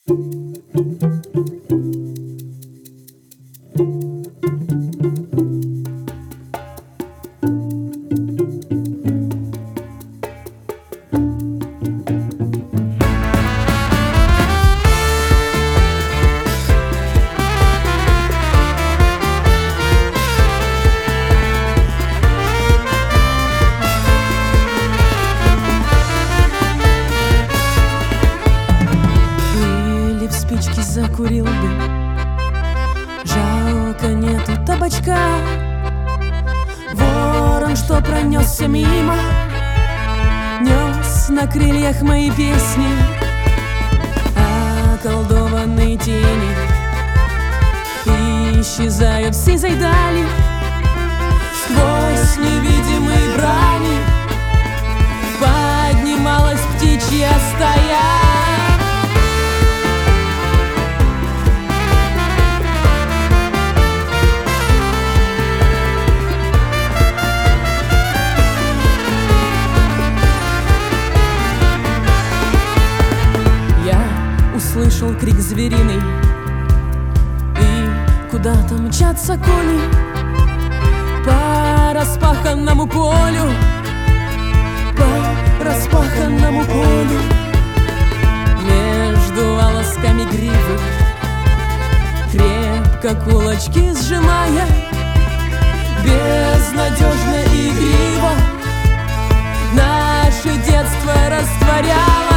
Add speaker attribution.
Speaker 1: Спички закурил бы, жалко нету табачка. Ворон, что пронесся мимо, нес на крыльях мои песни. Околдованные тени исчезают в сизой дали. Сквозь невидимые брани поднималась птичья стая. Услышал крик звериный, и куда-то мчатся кони по распаханному полю, по распаханному полю. Между волосками гривы, крепко кулачки сжимая, безнадежно игриво наше детство растворяло.